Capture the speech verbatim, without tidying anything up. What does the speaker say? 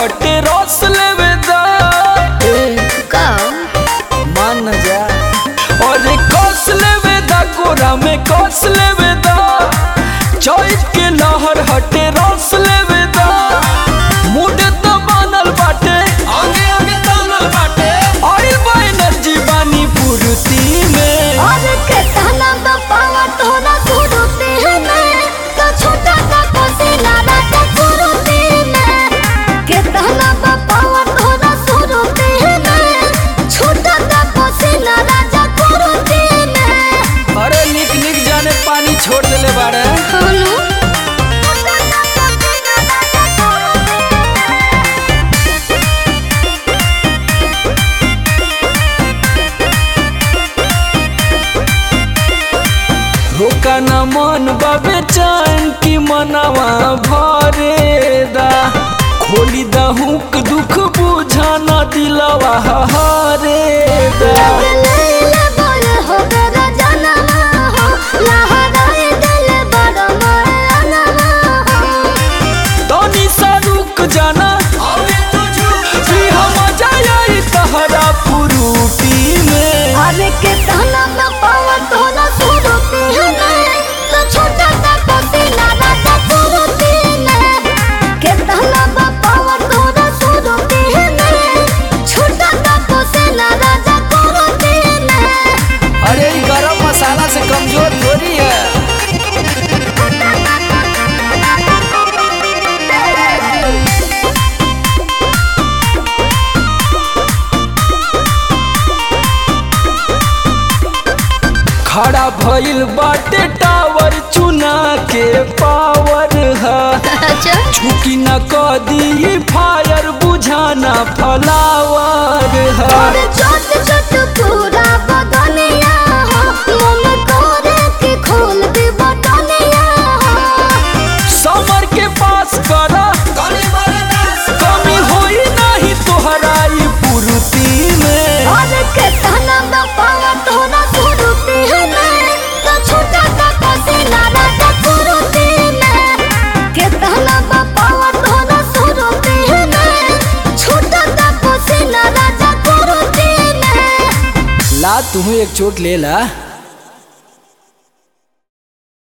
हटे रस लेवे दा का मान न जा और कस लेवे दा गोरा में कस लेवे दा चौक के लहर हटे रस लेवे दा मुड तो बनल बाटे आगे आगे तानल बाटे ऑयल बा एनर्जी बानी पूर्ति में और के ताना द पावा तोरा सुरुते में तो छोटा सा कोसिला राजा सुरुते में के ताना द पावा तोरा सुरुते में छोटा सा कोसिला राजा सुरुते में अरे निक निक जाने पानी छोड़ देले बाड़े हेलो रोका न मन बाबे चैन की मनवा भरे दा खोली दा हुक दुख बुझा न दिलवा हरे दा लैला बोल हो गरा जनवा हो लहराए दिल बड़ा मरनवा हो तनी सा रुक जाना कि हम जाई तहरा पुरूटी में अरे के ताना न पावा तोरा सुरुते में तो छोटा सा कोसिला राजा सुरुते में के ताना न पावा तोरा सुरुते में छोटा सा कोसिला राजा सुरुते में अरे ई गरम मसाला से कमजोर थोड़ी है। खड़ा भइल बाटे टावर चुना के पावर है अच्छा झुकी न कदी फायर बुझाना फ्लावर है और छोट छोट पूरा बदनिया हो मन करे के खोल दे बटनिया हो समर के पास करा कमी होई नहीं तोहरा ई पूर्ति में और के ताना न पावा तोरा सुरुते में तो छोटा सा कोसिला राजा सुरुते में के ताना न पावा तोरा सुरुते में छोटा सा कोसिला राजा सुरुते में ला तुम्हें एक चोट ले ला।